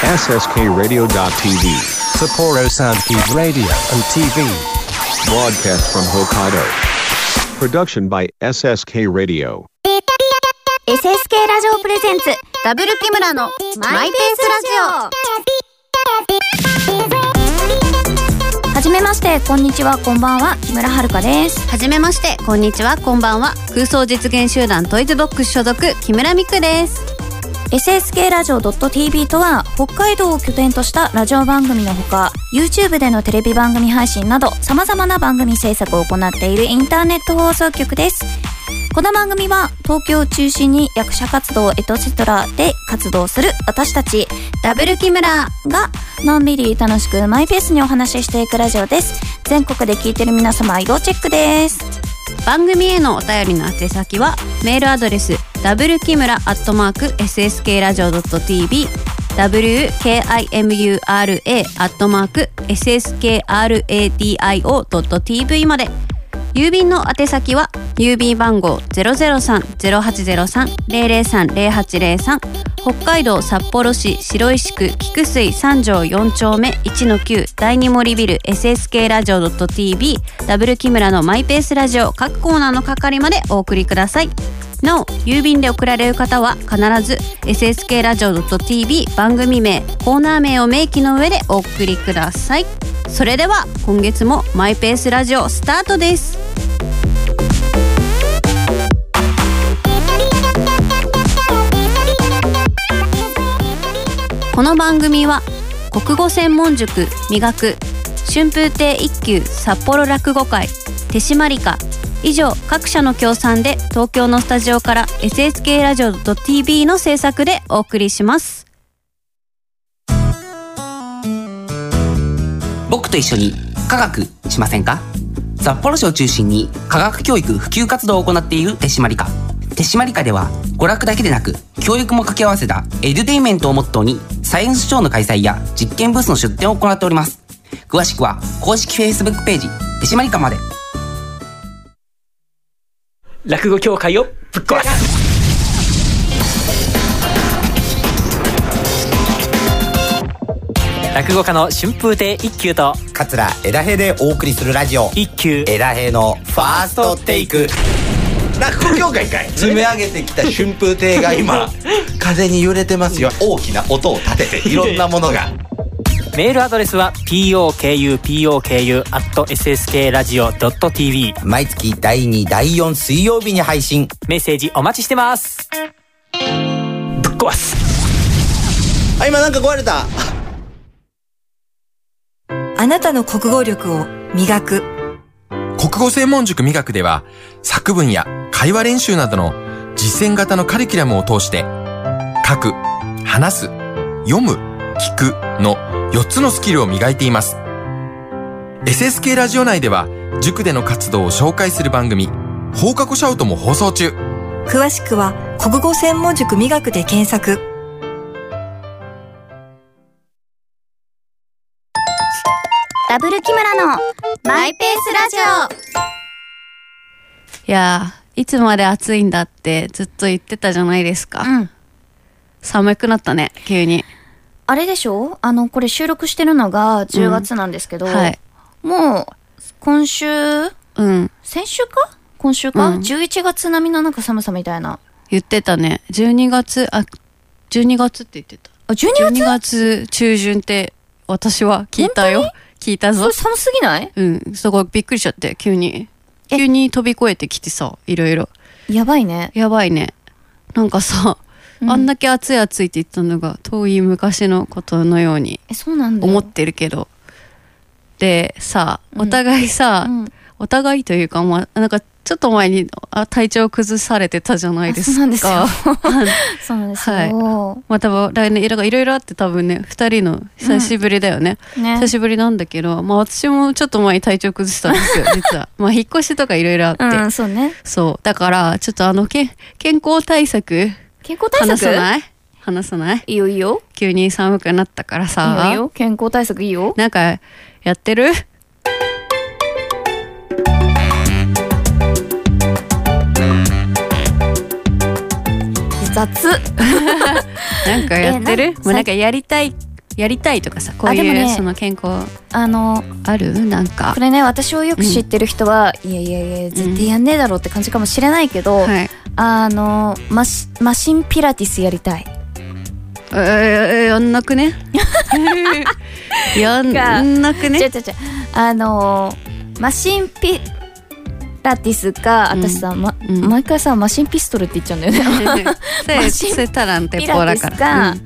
SSKRadio.tv Sapporo Soundkeep Radio and TV Broadcast from Hokkaido Production by SSK Radio SSK ラジオプレゼンツダブル木村のマイペースラジオ。はじめまして、こんにちは、こんばんは、木村遥です。 はじめまして、こんにちは、こんばんは、空想実現集団トイズボックス所属木村美久です。 SSK ラジオ .tv とは北海道を拠点としたラジオ番組のほか YouTube でのテレビ番組配信など様々な番組制作を行っているインターネット放送局です。この番組は東京を中心に役者活動エトセトラで活動する私たちダブル木村がのんびり楽しくマイペースにお話ししていくラジオです。全国で聞いてる皆様要チェックです。 番組へのお便りの宛先はメールアドレスwkimura@sskradio.tv wkimura@sskradio.tv まで。郵便の宛先は郵便番号 003-0803-003-0803 北海道札幌市白石区菊水3条4丁目 1-9 第2森ビル SSK ラジオ .tv ダブル木村のマイペースラジオ各コーナーの係までお送りください。なお郵便で送られる方は必ず SSK ラジオ .tv 番組名コーナー名を明記の上でお送りください。それでは今月もマイペースラジオスタートです。この番組は国語専門塾磨く春風亭一休札幌落語会手締まりか以上各社の協賛で東京のスタジオから SSK ラジオ .tv の制作でお送りします。 僕と一緒に科学しませんか？札幌市を中心に科学教育普及活動を行っている手締まりか。手締まりかでは娯楽だけでなく教育も掛け合わせたエデュテイメントをモットーにサイエンスショーの開催や実験ブースの出展を行っております。詳しくは公式 Facebook ページ手締まりかまで。 落語協会をぶっ壊す。落語家の春風亭一休と桂枝平でお送りするラジオ一休枝平のファーストテイク。落語協会かい。積み上げてきた春風亭が今風に揺れてますよ。大きな音を立てていろんなものがメールアドレスは pokupoku@sskradio.tv 毎月第2第4水曜日に配信。 メッセージお待ちしてます。ぶっ壊す。 あ、今なんか壊れた。 あなたの国語力を磨く国語専門塾磨くでは作文や会話練習などの実践型のカリキュラムを通して書く、話す、読む、聞くの4つのスキルを磨いています。 SSK ラジオ内では塾での活動を紹介する番組放課後シャウトも放送中。 詳しくは国語専門塾磨くで検索。 ダブル木村のマイペースラジオ。 いやー、いつまで暑いんだってずっと言ってたじゃないですか。寒くなったね、急に。 あれでしょ？これ収録してるのが10月なんですけど、 はい、 もう今週、先週か今週か、11月並みのなんか寒さみたいな言ってたね。12月って言ってた。12月中旬って私は聞いたよ。聞いたぞ。 それ寒すぎない？ そこびっくりしちゃって、急に飛び越えてきてさ、いろいろやばいね。 なんかさ、あんだけ暑い暑いって言ったのが遠い昔のことのように思ってるけど、でさ、お互いさ、お互いというか、まあ、なんかちょっと前に体調崩されてたじゃないですか。 そうなんですよ。そうなんですよ。はい、 まあ多分来年いろいろあって多分ね、2人の久しぶりだよね。久しぶりなんだけど、まあ私もちょっと前に体調崩したんですよ、実は。まあ引っ越しとかいろいろあって。 そうね。 そう。だからちょっと健康対策話さない？ いいよいいよ。 急に寒くなったからさ。 いいよ。健康対策いいよ。 なんかやってる？ 雑。 なんかやってる？もうなんかやりたいやりたいとかさ、こういう、その健康あるなんかこれね、私をよく知ってる人は、いやいやいや絶対やんねえだろうって感じかもしれないけど、マシンピラティスやりたい。 やんなくねやんなくね。 マシンピラティスか、私さ、毎回さマシンピストルって言っちゃうんだよねマシンピラティスか、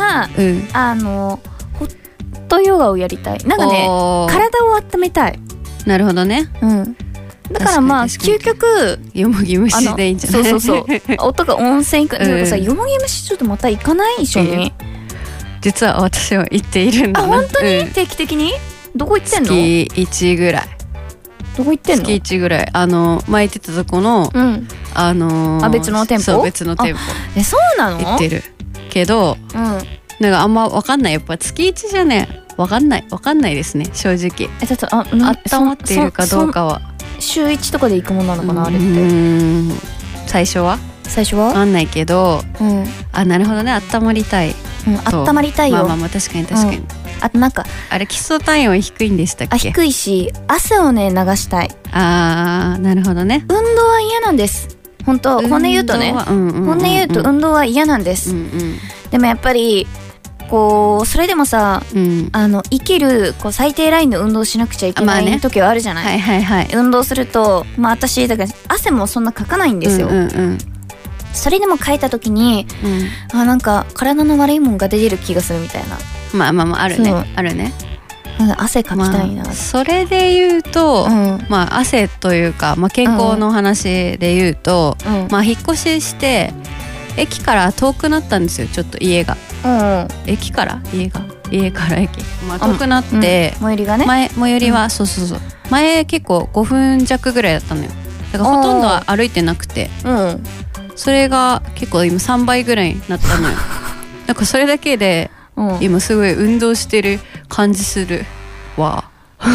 ホットヨガをやりたい。なんかね、体を温めたい。 なるほどね。 だからまあ究極よもぎ虫でいいんじゃない？ そう音が温泉行く。なんかさ、よもぎ虫ちょっとまた行かない？一緒に。 実は私は行っているんだな。 本当に？定期的に？どこ行ってんの？ 月1ぐらい。 どこ行ってんの？ 月1ぐらい。前行ってたとこの別の店舗？ そう、別の店舗。 そうなの？ 行ってるけど、なんかあんま分かんない。やっぱ月1じゃね、分かんないですね、正直。温まっているかどうかは。 週1とかで行くものなのかな、あれって。 最初は分かんないけど、なるほどね、温まりたい。 温まりたいよ。 まあ確かに。 あとなんかあれ基礎体温低いんでしたっけ？ 低いし、汗をね流したい。 なるほどね。 運動は嫌なんです。本当、本音言うとね、運動は嫌なんです。でもやっぱりこうそれでもさ、生きるこう最低ラインの運動しなくちゃいけない時はあるじゃない。運動すると、私だから汗もそんなかかないんですよ。それでもかいた時に、なんか体の悪いもんが出てる気がするみたいな。 あるね。 汗かきたいな。 それで言うと、汗というか、健康の話で言うと、引っ越しして駅から遠くなったんですよ、ちょっと家が。駅から家から駅、遠くなって、 最寄りがね、 最寄りはそう前結構5分弱ぐらいだったのよ。だからほとんどは歩いてなくて、それが結構今3倍ぐらいになったのよなんかそれだけで今すごい運動してる感じするわ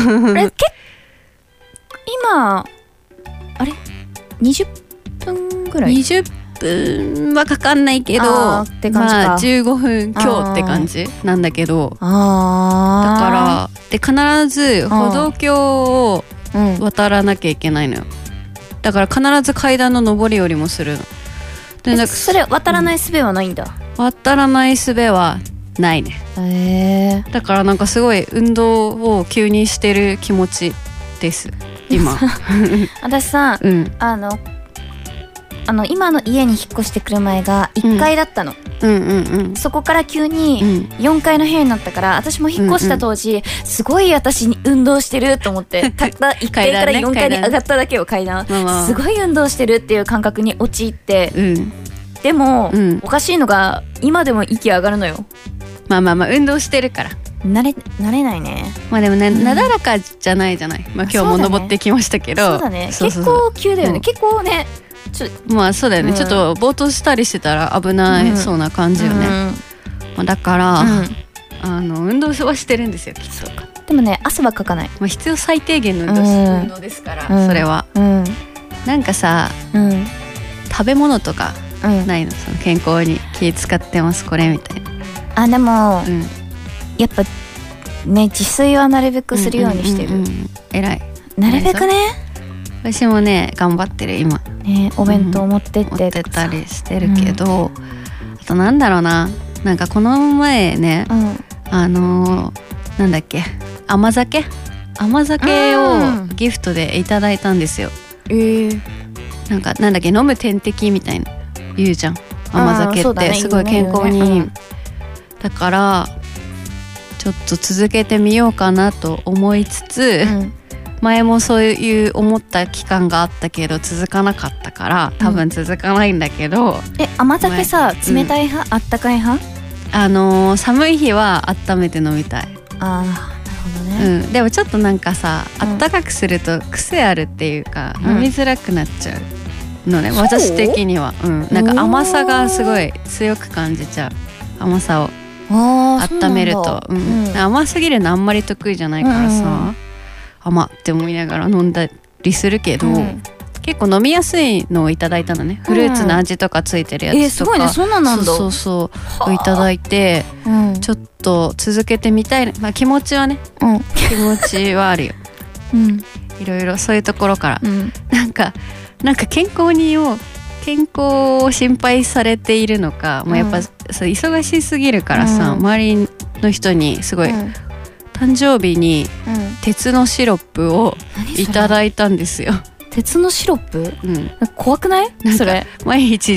今あれ20分ぐらい ？20分はかかんないけど、15分強って感じなんだけど、だからで必ず歩道橋を渡らなきゃいけないのよ。だから必ず階段の上り下りもするの。でそれ渡らない術はないんだ。 渡らない術はないね。だからなんかすごい運動を急にしてる気持ちです今私さ、今の家に引っ越してくる前が1階だったの。そこから急に4階の部屋になったから、私も引っ越した当時すごい私に運動してると思ってたった1階から4階に上がっただけを階段すごい運動してるっていう感覚に陥って、でもおかしいのが今でも息上がるのよ。 運動してるから慣れないね。 でもね、なだらかじゃないじゃない。今日も登ってきましたけど、 そうだね、結構急だよね。結構ね、 そうだよね、ちょっとぼーっとしたりしてたら危ないそうな感じよね。だから、運動はしてるんですよ、きっと。 でもね、汗はかかない。 必要最低限の運動ですから、それは。なんかさ、食べ物とかないの？その健康に気使ってますこれみたいな。 でも、やっぱね、自炊はなるべくするようにしてる。 偉い。 なるべくね。 私もね頑張ってる今。 お弁当持ってって持ってたりしてるけど、あとなんだろうな、なんかこの前ね、なんだっけ、甘酒をギフトでいただいたんですよ。なんだっけ、飲む点滴みたいな言うじゃん、甘酒ってすごい健康にいい。だからちょっと続けてみようかなと思いつつ、前もそういう思った期間があったけど続かなかったから多分続かないんだけど、 甘酒さ、冷たい派、あったかい派？ 寒い日は温めて飲みたい。 なるほどね。 でもちょっとなんかさ、あったかくすると癖あるっていうか、飲みづらくなっちゃうのね、私的には。なんか甘さがすごい強く感じちゃう。甘さを温めると、甘すぎるのあんまり得意じゃないからさ、甘って思いながら飲んだりするけど、 結構飲みやすいのをいただいたのね、フルーツの味とかついてるやつとか、 すごいね、そんなんなんだ。 そうそうそういただいて、ちょっと続けてみたい、まあ、気持ちはね、気持ちはあるよ、いろいろそういうところから、なんか健康を心配されているのか、もうやっぱ、そう忙しすぎるからさ、周りの人にすごい、誕生日に鉄のシロップをいただいたんですよ。 鉄のシロップ？怖くない？それ毎日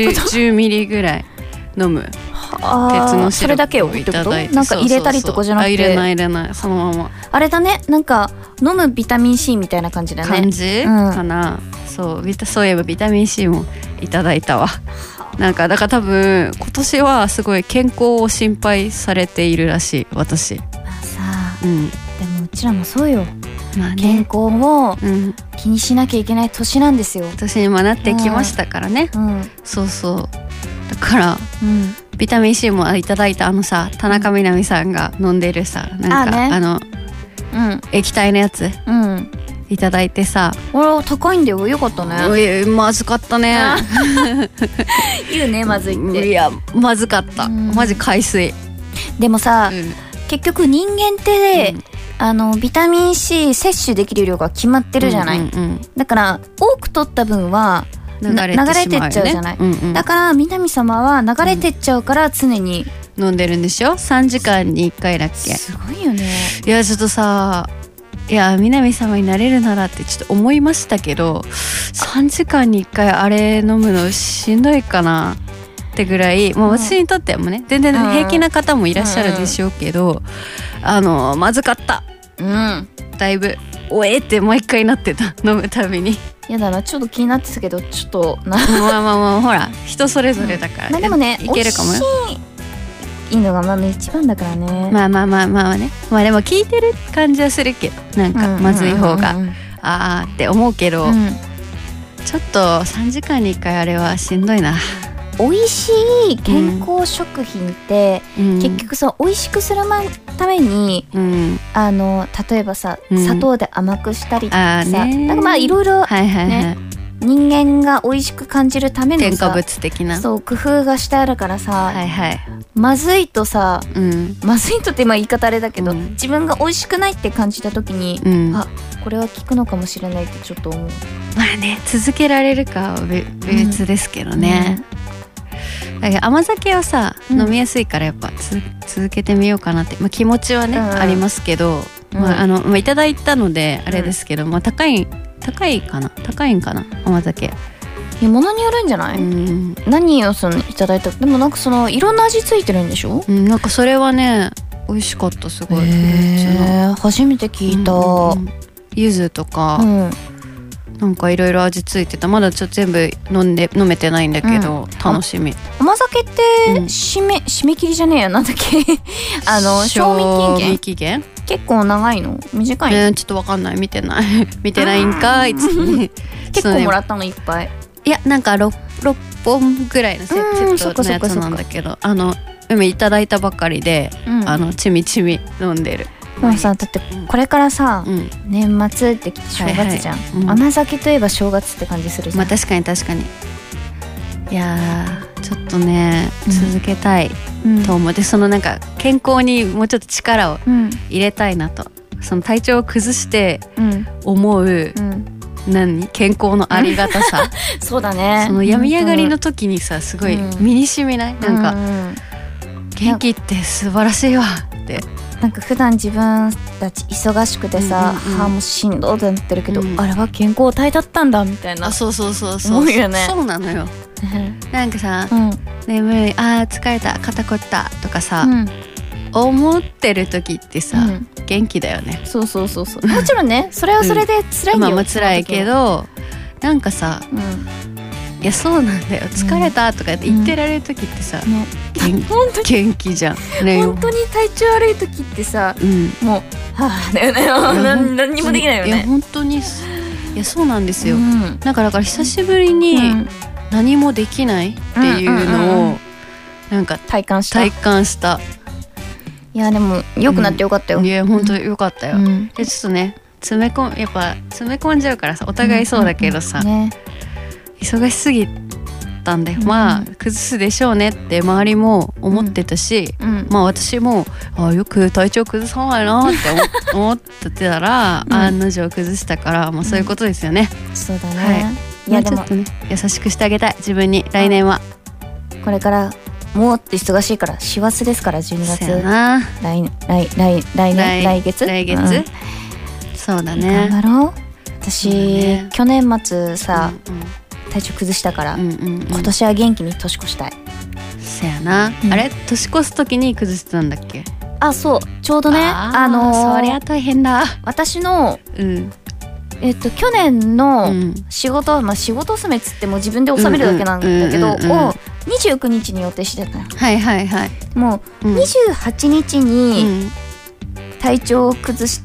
10ミリぐらい飲む鉄のシロップをいただいて、 なんか入れたりとかじゃなくて、 入れないそのまま。 あれだね、なんか飲むビタミン C みたいな感じだね。 感じかな。そういえばビタミン C もいただいたわ。なんかだから多分今年はすごい健康を心配されているらしい私。 まあさ、でもうちらもそうよ。まあね、健康を気にしなきゃいけない年なんですよ。 年にもなってきましたからね。そうそう。だから、ビタミン C もいただいたさ、田中みな実さんが飲んでるさ、なんか液体のやつ、いただいてさ、 高いんだよ。よかったね。 まずかったね。 言うね、まずいって。 いやまずかった、マジ海水。 でもさ、結局人間ってビタミン C 摂取できる量が決まってるじゃない。だから多く取った分は流れてっちゃうじゃない。だから南様は流れてっちゃうから常に飲んでるんでしょ。3時間に1回だっけ。 すごいよね。 いやちょっとさ、いや南様になれるならってちょっと思いましたけど、3時間に1回あれ飲むのしんどいかなってぐらい、もう私にとってもね、全然平気な方もいらっしゃるでしょうけど、まずかった。だいぶおえって毎回なってた、飲むたびに。 やだな、ちょっと気になってたけど、ちょっとまあほら人それぞれだから、 まあでもね、 いけるかもよ。 いいのが一番だからね。 まあね、まあでも聞いてる感じはするけど、なんかまずい方があーって思うけど、ちょっと3時間に1回あれはしんどいな。 美味しい健康食品って、結局そう美味しくするために、例えばさ、砂糖で甘くしたりとかさ、なんかまあいろいろね、人間が美味しく感じるためのさ、 添加物的なそう工夫がしてあるからさ、まずいとさ、まずいとって今言い方あれだけど、自分が美味しくないって感じた時に、あ、これは効くのかもしれないってちょっと思う。 まあね、続けられるかは別ですけどね。甘酒はさ、飲みやすいからやっぱ続けてみようかなって、気持ちはね、ありますけど、いただいたのであれですけど、高いんかな甘酒。 物によるんじゃない？何をいただいた。でもなんかいろんな味ついてるんでしょ？ なんかそれはね美味しかった、すごい。 初めて聞いた。 柚子とか、なんかいろいろ味ついてた。まだちょっと全部飲めてないんだけど、楽しみ。 甘酒って締め切りじゃねえや、なんだっけ賞味期限結構長いの？短いの？ ちょっとわかんない、見てないんかい。 結構もらったのいっぱい。 いや、なんか 6本ぐらいのセットのやつなんだけど、今いただいたばっかりで、ちみちみ飲んでる。 もうさ、だってこれからさ、年末って正月じゃん。甘酒といえば正月って感じするじゃん。 確かに。いやー、ちょっとね、続けたいと思って、なんか健康にもうちょっと力を入れたいなと、体調を崩して思う、健康のありがたさ。 そうだね。 病み上がりの時にさ、すごい身に染みない？なんか元気って素晴らしいわって。 なんか普段自分たち忙しくてさ、もうしんどいってなってるけど、あれは健康体だったんだみたいな。 そう思うよね。 そうなのよ。なんかさ、眠い、疲れた、肩こったとかさ、思ってる時ってさ、元気だよね。 そう。もちろんね、それはそれで辛いよ。 辛いけど、なんかさ、いやそうなんだよ、疲れたとか言ってられる時ってさ、元気じゃん。 本当に体調悪い時ってさ、もうだよね。何にもできないよね。 いや本当に、いやそうなんですよ。だから久しぶりに何もできないっていうのをなんか体感した。 いやでも良くなってよかったよ。 いや本当良かったよ。でちょっとね、 やっぱ詰め込んじゃうからさ、お互いそうだけどさ、忙しすぎたんで、まあ崩すでしょうねって周りも思ってたし、まあ私もよく体調崩さないなって思ってたら、案の定崩したから、まあそういうことですよね。 そうだね。 いやでも優しくしてあげたい、自分に。来年はこれからもっと忙しいから、師走ですから12月。 そうやな。 来月。 そうだね。 頑張ろう。私去年末さ体調崩したから、今年は元気に年越したい。 そやな。あれ年越す時に崩してたんだっけ？ あ、そう、ちょうどね、 そりゃ大変だ。 私の去年の仕事、まあ仕事納めっつっても自分で納めるだけなんだけど、を29日に予定してたのよ。 はいはいはい。 もう28日に体調を崩して、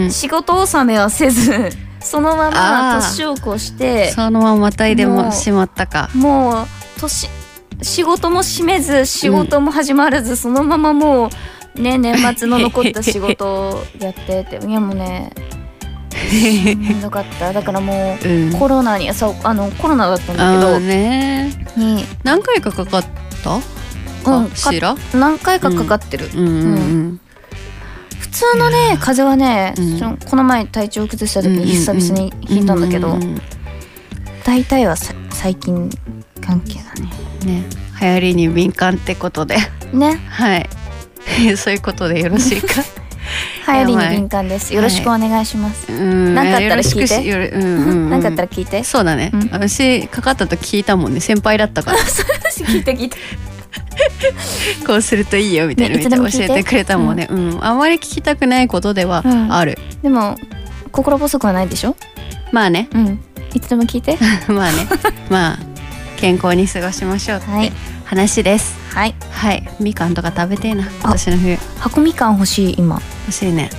仕事納めはせずそのまま年を越して、 そのまままたいでもしまったか。 もう仕事も閉めず仕事も始まらず、そのままもうね、年末の残った仕事をやってて、いやもうねしんどかった。だからもう、コロナにコロナだったんだけどに何回かかかったしら？ 何回かかかってる。普通のね風邪はね、この前体調崩した時に久々に引いたんだけど、大体は最近関係だね。 流行りに敏感ってことでね。 はいそういうことでよろしいか？ 流行りに敏感です。よろしくお願いします。なんかあったら聞いて。なんかあったら聞いて。 そうだね。私かかったと聞いたもんね。先輩だったから。 聞いて。 こうするといいよみたいなめっちゃ教えてくれたもんね。あんまり聞きたくないことではある。 でも心細くはないでしょ？ まあね。 いつでも聞いて。 まあね。まあ健康に過ごしましょうって話です。はい。みかんとか食べてえな。私の冬。 箱みかん欲しい今。 欲しいね。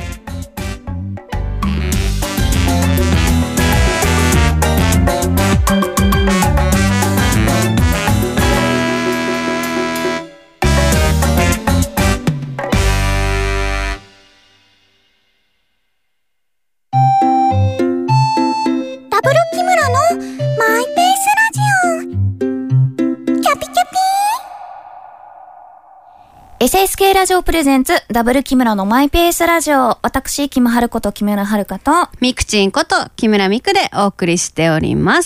SSK ラジオプレゼンツダブル木村のマイペースラジオ。私木村春子と木村遥とみくちんこと木村みくでお送りしております。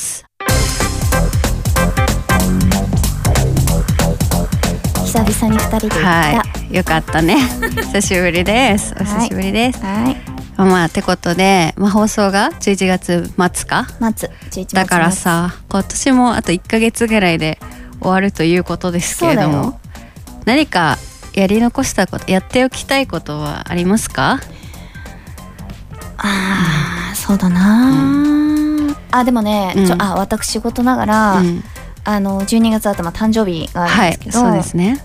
久々に2人で行った。 はい、よかったね。久しぶりです。お久しぶりです。まあってことで、放送が11月末か？ 11月だからさ、今年もあと1ヶ月ぐらいで終わるということですけれども、何かやり残したこと、やっておきたいことはありますか？ そうだな。でもね、私事ながら、12月頭誕生日があるんですけど、 そうですね。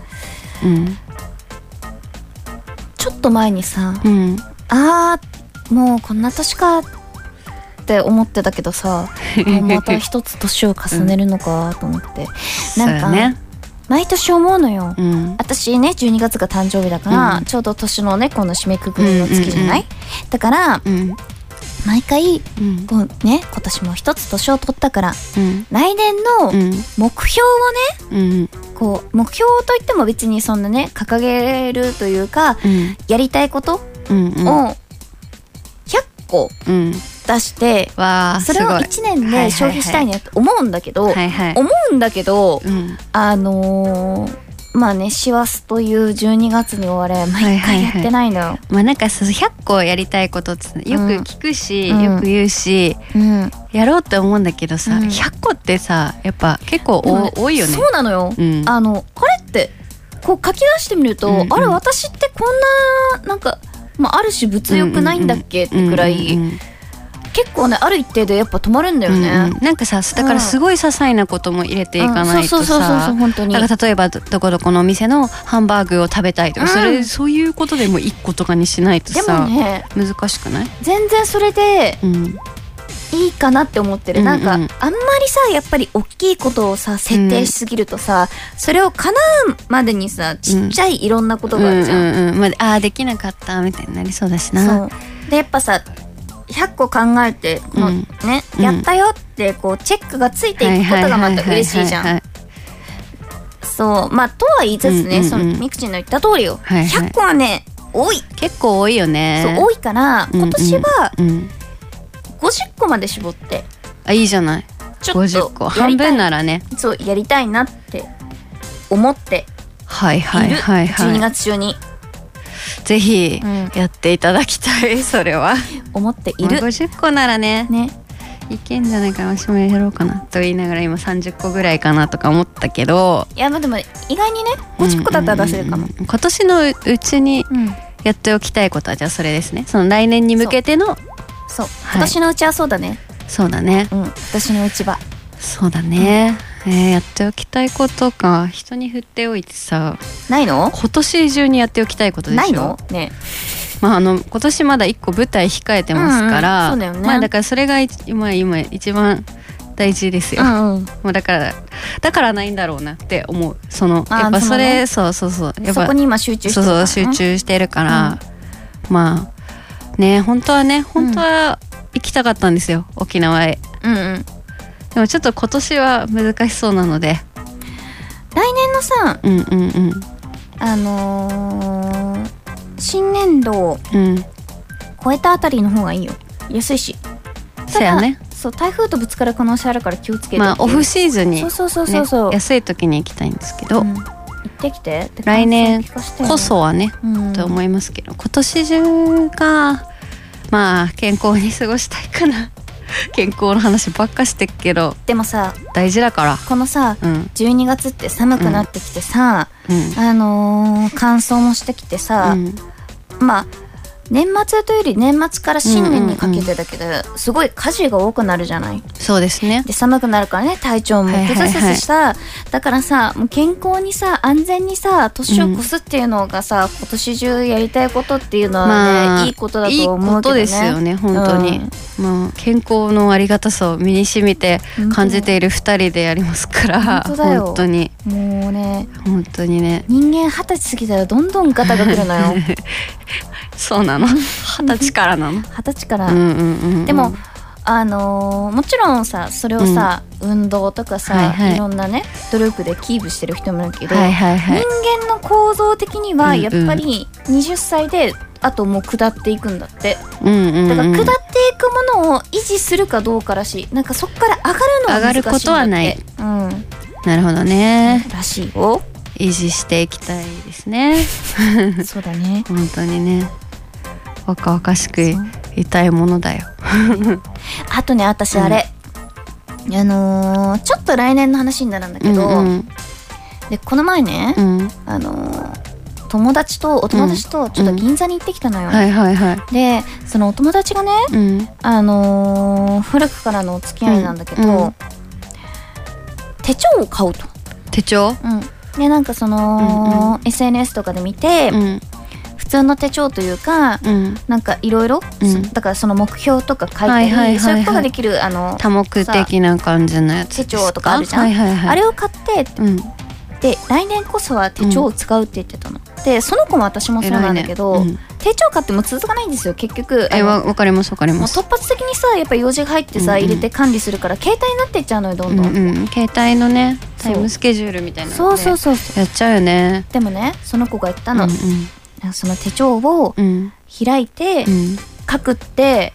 ちょっと前にさ、もうこんな年かって思ってたけどさ、もうまた一つ年を重ねるのかと思って、なんか毎年思うのよ。私ね12月が誕生日だから、ちょうど年のねこの締めくくりの月じゃない。だから毎回こうね、今年も一つ年を取ったから、来年の目標をね、こう目標といっても別にそんなね掲げるというか、やりたいことを100個出して、それを1年で消費したいなって思うんだけど、まあね、師走という12月に終われ毎回やってないのよ。 なんか100個やりたいことってよく聞くし、よく言うし、やろうって思うんだけどさ、100個ってさやっぱ結構多いよね。 そうなのよ。あれってこう書き出してみると、あれ私ってこんななんか、ある種物欲ないんだっけってくらい、結構ねある一定でやっぱ止まるんだよね。 なんかさ、だからすごい些細なことも入れていかないとさ、 本当に。 だから例えばどこどこのお店のハンバーグを食べたいとか、そういうことでも1個とかにしないとさ、難しくない？ 全然それでいいかなって思ってる。なんかあんまりさ、やっぱり大きいことをさ設定しすぎるとさ、それを叶うまでにさちっちゃいいろんなことがあるじゃん。 できなかったみたいになりそうだしな。 でやっぱさ、 100個考えてこのね、やったよってこうチェックがついていくことがまた嬉しいじゃん。そうまあとは言いつつね、そのみくちんの言った通りよ、100個はね多い、 結構多いよね。 そう多いから今年は50個まで絞って、 あいいじゃない。 ちょっと 50個半分ならね、 そうやりたいなって思っている12月中にぜひやっていただきたい、それは思っている。 50個ならねいけんじゃないかな。私もやろうかなと言いながら今30個ぐらいかなとか思ったけど、 いやまあでも意外にね50個だったら出せるかも。 今年のうちにやっておきたいことはじゃあそれですね。その来年に向けてのそう今年のうちはそうだね。 そうだね。 私のうちはそうだね。やっておきたいことか。人に振っておいてさ、 ないの？ 今年中にやっておきたいことでしょ。 ないの？ね。 まあ今年まだ1個舞台控えてますから、 そうだよね。 まあだからそれが今一番大事ですよ。もうだからないんだろうなって思う。そのやっぱそれそうやっぱそこに今集中してるから、 集中してるから、まあね本当は行きたかったんですよ、沖縄へ。でもちょっと今年は難しそうなので、 来年のさ、新年度を超えたあたりの方がいいよ。安いし。 そうやね。 そう台風とぶつかる可能性あるから気をつけて。 まあオフシーズンにそう安い時に行きたいんですけど、 行ってきて。 来年こそはねと思いますけど、今年中がまあ健康に過ごしたいかな。健康の話ばっかしてっけど、 でもさ大事だから。 このさ、12月って寒くなってきてさ、乾燥もしてきてさ、まあ年末というより年末から新年にかけてだけど、すごい火事が多くなるじゃない。 そうですね。 で寒くなるからね、体調も崩すしさ、だからさもう健康にさ安全にさ年を越すっていうのがさ、今年中やりたいことっていうのはね、いいことだと思うけどね。いいことですよね本当に。まあ健康のありがたさを身に染みて感じている2人でやりますから、本当にもうね本当にね、 人間20歳過ぎたらどんどんガタが来るのよ。 そうなの。20歳からなの。 20歳から。でももちろんさそれをさ、運動とかさ、いろんなね努力でキープしてる人もいるけど、人間の構造的にはやっぱり20歳であともう下っていくんだって。だから下っていくものを維持するかどうからしい。なんかそっから上がるのは難しいんだって。上がることはない。 なるほどね。 らしいよ。 維持していきたいですね。 そうだね。 本当にね。若々しくいたいものだよ。 あとね私あれ、ちょっと来年の話になるんだけど、でこの前ね、お友達とちょっと銀座に行ってきたのよ。でそのお友達がね、古くからのお付き合いなんだけど、手帳を買うと。 手帳？ でなんかその、SNS とかで見て、普通の手帳というか、なんかいろいろだからその目標とか書いたり、そういうことができる多目的な感じのやつ手帳とかあるじゃん。あれを買って、で来年こそは手帳を使うって言ってたの。でその子も私もそうなんだけど、手帳買っても続かないんですよ結局。 わかりますわかります。 もう突発的にさやっぱ用事が入ってさ、入れて管理するから携帯になっていっちゃうのよどんどん。 携帯のねタイムスケジュールみたいなそうやっちゃうよね。 でもねその子が言ったの、その手帳を開いて書くって、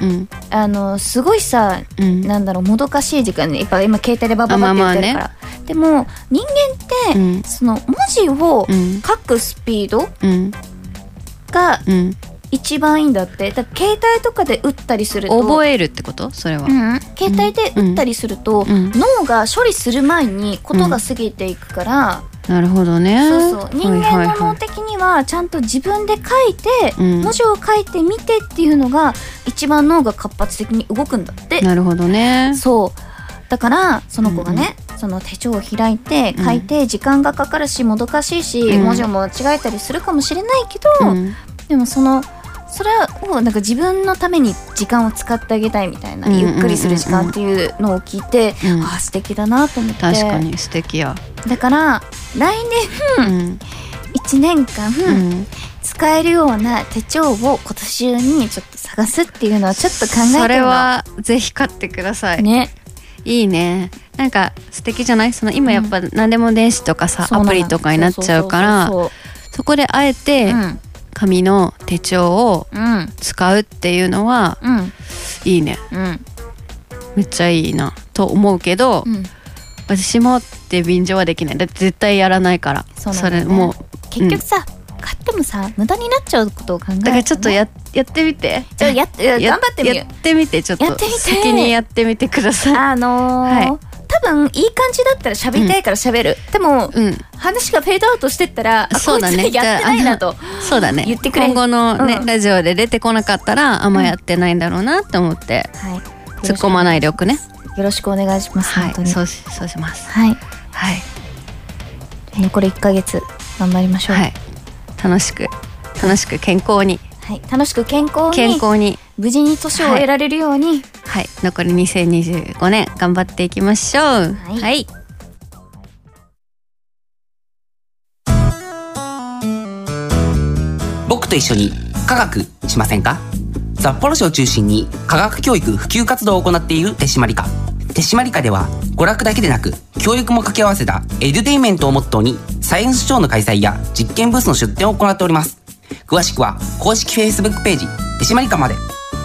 すごいさ、なんだろうもどかしい時間にやっぱ今携帯でバババってやってるから、でも人間って、その文字を書くスピードが一番いいんだって。だから携帯とかで打ったりすると覚えるってことそれは、 携帯で打ったりすると、脳が処理する前にことが過ぎていくから、 なるほどね。 人間の脳的にはちゃんと自分で書いて、文字を書いてみてっていうのが一番脳が活発的に動くんだって。 なるほどね。 そうだからその子がね、その手帳を開いて書いて時間がかかるしもどかしいし、文字を間違えたりするかもしれないけど、でもそれをなんか自分のために時間を使ってあげたいみたいな、ゆっくりする時間っていうのを聞いて、素敵だなと思って。 確かに素敵や。 だから来年、1年間、使使えるような手帳を今年中にちょっと探すっていうのをちょっと考えてるの。 それはぜひ買ってくださいね。 いいね。なんか素敵じゃない？その今やっぱ何でも電子とかさ、アプリとかになっちゃうから、そこであえて紙の手帳を使うっていうのは、いいね、めっちゃいいなと思うけど、私もって便乗はできない。だって絶対やらないから。それもう結局さ、買ってもさ無駄になっちゃうことを考える、ね、 だからちょっとやってみて。 頑張ってみる。 やってみて、ちょっと先にやってみてください。 はい、多分いい感じだったら喋りたいから喋る、でも、話がフェードアウトしてったら、 そうだね、 こいつやってないなとそうだね、 言ってくれ。 今後のね、ラジオで出てこなかったらあんまやってないんだろうなって思って、突っ込まないでおくね。 よろしくお願いします。 はい、 本当にそうします。 はいはい。残り1ヶ月頑張りましょう。はい、楽しく健康に、はい、楽しく健康に無事に年を終えられるように、 はい、残り2025年頑張っていきましょう。はい、 僕と一緒に科学しませんか？札幌市を中心に科学教育普及活動を行っている手締まり課。手締まり課では娯楽だけでなく教育も掛け合わせたエデュテインメントをモットーにサイエンスショーの開催や実験ブースの出展を行っております。詳しくは公式 Facebook ページ手締まり課まで。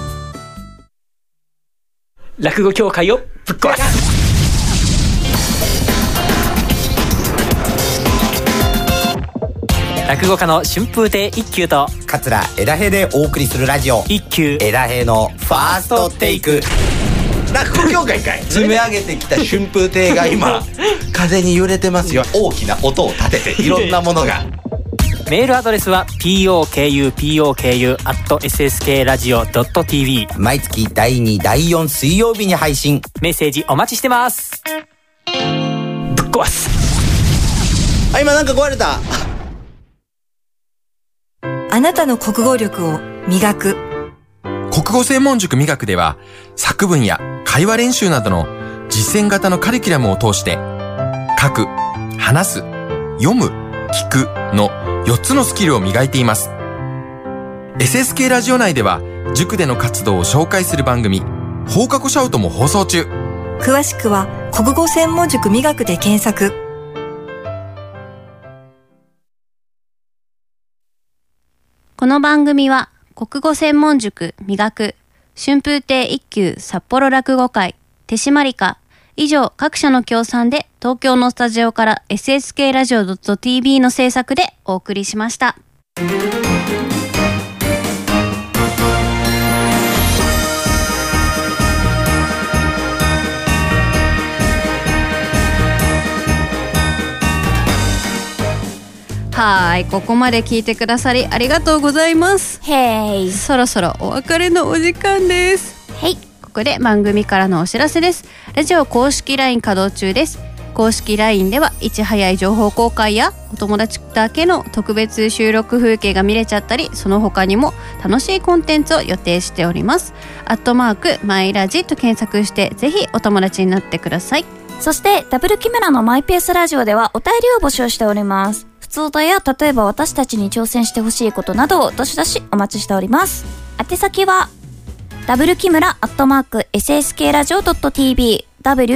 落語協会をぶっ壊す。落語家の春風亭一休と桂枝平でお送りするラジオ、 一休枝平のファーストテイク。落語協会かい。積み上げてきた春風亭が今風に揺れてますよ。大きな音を立てていろんなものがメールアドレスは pokupoku@sskradio.tv。 毎月第2第4水曜日に配信。 メッセージお待ちしてます。ぶっ壊す。 今なんか壊れた。 あなたの国語力を磨く。 国語専門塾磨くでは、作文や会話練習などの実践型のカリキュラムを通して、書く、話す、読む、聞くの4つのスキルを磨いています。SSK ラジオ内では、塾での活動を紹介する番組、放課後シャウトも放送中。 詳しくは、国語専門塾磨くで検索。 この番組は国語専門塾磨く、春風亭一休札幌落語会、手締まり課以上各社の協賛で東京のスタジオから SSK ラジオ .tv の制作でお送りしました。はい、ここまで聞いてくださりありがとうございます。 へい。 そろそろお別れのお時間です。 へい。 ここで番組からのお知らせです。ラジオ公式 LINE 稼働中です。公式 LINE ではいち早い情報公開やお友達だけの特別収録風景が見れちゃったり、その他にも楽しいコンテンツを予定しております。マイラジと検索してぜひお友達になってください。 そしてダブル木村のマイペースラジオではお便りを募集しております。普通歌や例えば私たちに挑戦してほしいことなどをどしどしお待ちしております。宛先はダブル木村@sskradio.tv、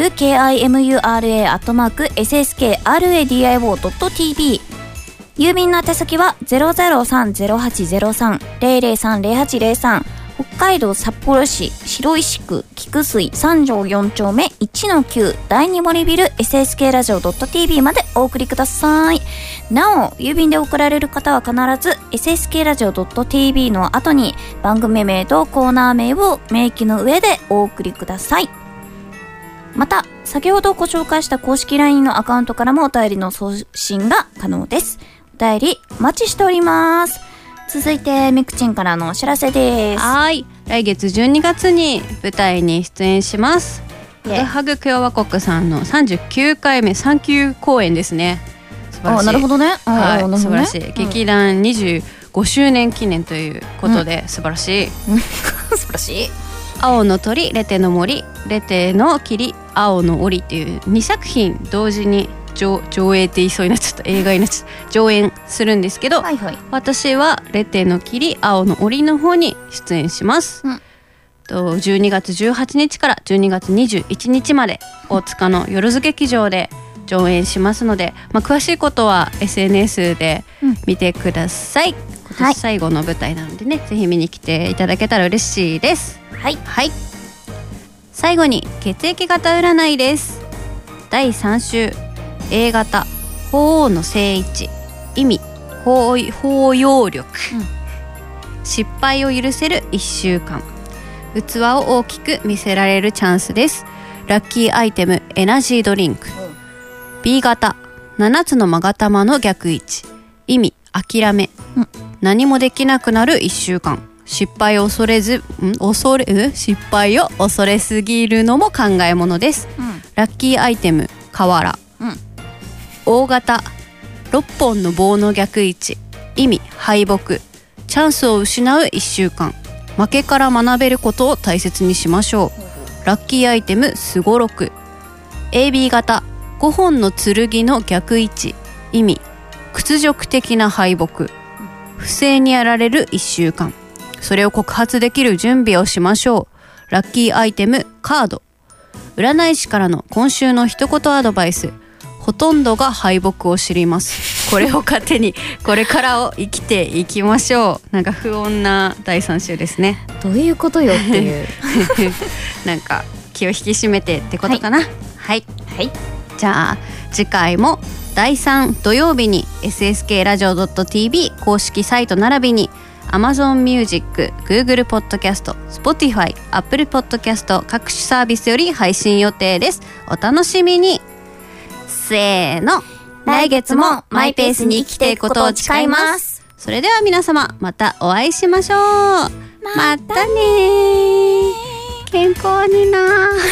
wkimura@sskradio.tv。 郵便の宛先は 003-0803 003-0803、北海道札幌市白石区菊水3条4丁目 1-9 第2森ビル SSK ラジオ .tv までお送りください。なお、郵便で送られる方は必ず SSK ラジオ .tv の後に番組名とコーナー名を明記の上でお送りください。また、先ほどご紹介した公式 LINE のアカウントからもお便りの送信が可能です。お便りお待ちしております。続いてみくちんからのお知らせです。 はい、来月12月に舞台に出演します。ハグ共和国さんの39回目3級公演ですね。素晴らしい。 なるほどね。 はい、素晴らしい。劇団25周年記念ということで、素晴らしい。 素晴らしい。 青の鳥、レテの森、レテの霧、青の檻っていう2作品同時に上映って言いそうになっちゃった、映画になっちゃった、上演するんですけど、 はいはい、 私はレテの霧青の檻の方に出演します、12月18日から12月21日まで大塚のよろず劇場で上演しますので、詳しいことは SNS で見てください、今年最後の舞台なのでね、ぜひ見に来ていただけたら嬉しいです。 はい、 はい、最後に血液型占いです。第3週 A 型鳳凰の正位置、意味包容力、失敗を許せる1週間、器を大きく見せられるチャンスです。ラッキーアイテムエナジードリンク、B 型7つの勾玉の逆位置、意味諦め、何もできなくなる1週間、失敗を恐れすぎるのも考えものです、ラッキーアイテム瓦、大型6本の棒の逆位置、意味敗北、チャンスを失う1週間、負けから学べることを大切にしましょう、ラッキーアイテムすごろく、 AB 型5本の剣の逆位置、意味屈辱的な敗北、不正にやられる1週間、それを告発できる準備をしましょう、ラッキーアイテムカード、占い師からの今週の一言アドバイス、ほとんどが敗北を知ります、これを糧にこれからを生きていきましょう。なんか不穏な第3週ですね。 どういうことよっていうなんか気を引き締めてってことかな。はい、 はい、 じゃあ次回も第3土曜日に SSK ラジオ .tv 公式サイト並びに Amazon Music、Google Podcast、Spotify、Apple Podcast 各種サービスより配信予定です。お楽しみに。せーの、 来月もマイペースに生きていくことを誓います。 それでは皆様またお会いしましょう。またねー。健康にな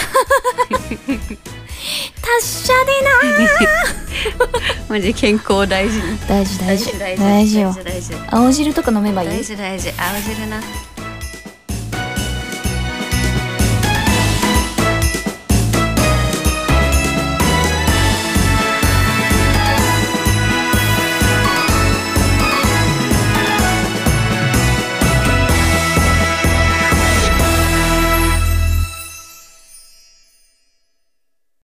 達者でなマジ健康大事。 大事よ。青汁とか飲めばいい。 大事青汁な。